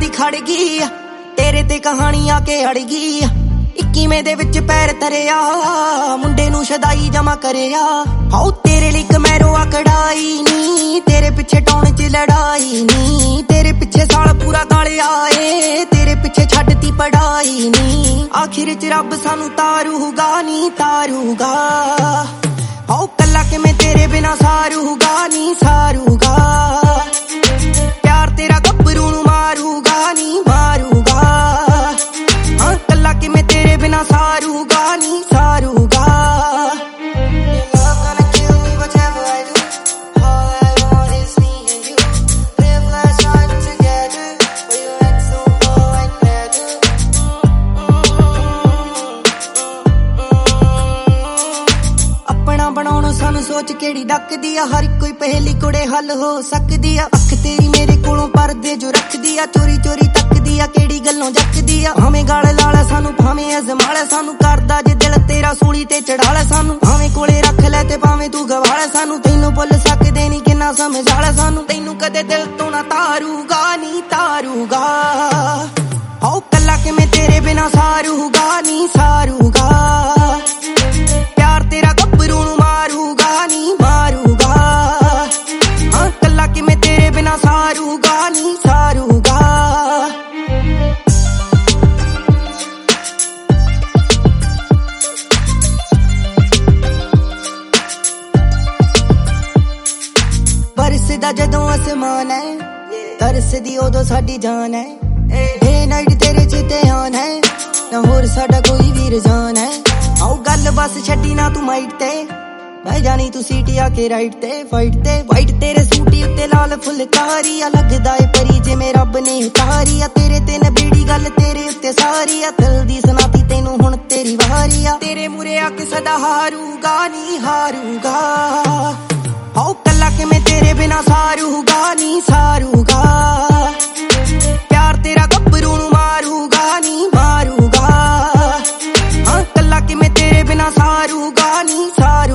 दी खड़ गई तेरे ते कहानी आके अड़ गई 21वें दे विच पैर तरिया मुंडे नू शदाई जमा करिया हाउ तेरे लिक मैं रोआ कढ़ाई नी तेरे पिछे टौण च लड़ाई नी तेरे पिछे साल पूरा गालिया ए तेरे पिछे छड्डती पढ़ाई नी आखिर च रब सानू तारूगा नी तारूगा हाउ कल्ला किवें तेरे बिना सारूगा नी सारूगा प्यार तेरा गब्बरू नू मारूगा नी मारूगा हाँ कल्ला किवें तेरे बिना सारूगा नी सारूगा सानू सोच केड़ी डकदी आ हर कोई पहली कुड़े हल हो सकदी आ अख तेरी मेरे कोलों पर्दे जो रखदी आ चोरी चोरी तकदी आ केड़ी गल्लों जकदी आ भावें गाल लाला सानू भावें अजमाला सानू करदा जे दिल तेरा सूली ते चढ़ाला सानू भावें कोले रख ले ते भावें तू गवाला सानू तैनू भुल सकदे नी किन्ना समझाला सानू तैनू कदे दिल तो ना तारूगा नी तारूगा हाउ कल्ला किवें तेरे बिना सारूगा नी सारूगा प्यार तेरा गब्बरू नू मारूगा नी मारूगा हाँ कल्ला किवें तेरे बिना सारूगा नी सारूगा बरसदा जदों आसमान है तरसदी उदों साडी जान है डे नाइट तेरे चिते आन है ना होर साडा कोई वीर जान है आओ गल बस छड्डी ना तू माइट ते मैं जानी तू सीटी आके राइट ते फाइट ते वाइट तेरे सूटी उत्ते लाल फुलकारी आ लगदा ए परी जे मैं रब ने उतारी आ तेरे ते नबेड़ी गल तेरे उत्ते सारी आ दिल दी सुनाती तैनू हुण तेरी वारी आ तेरे मुरे आके सदा हारूगा नी हारूगा हाउ कल्ला किवें तेरे बिना सारूगा नी सारूगा प्यार तेरा गब्बरू नू मारूगा नी मारूगा हाँ कल्ला किवें तेरे बिना सारूगा नी सारूगा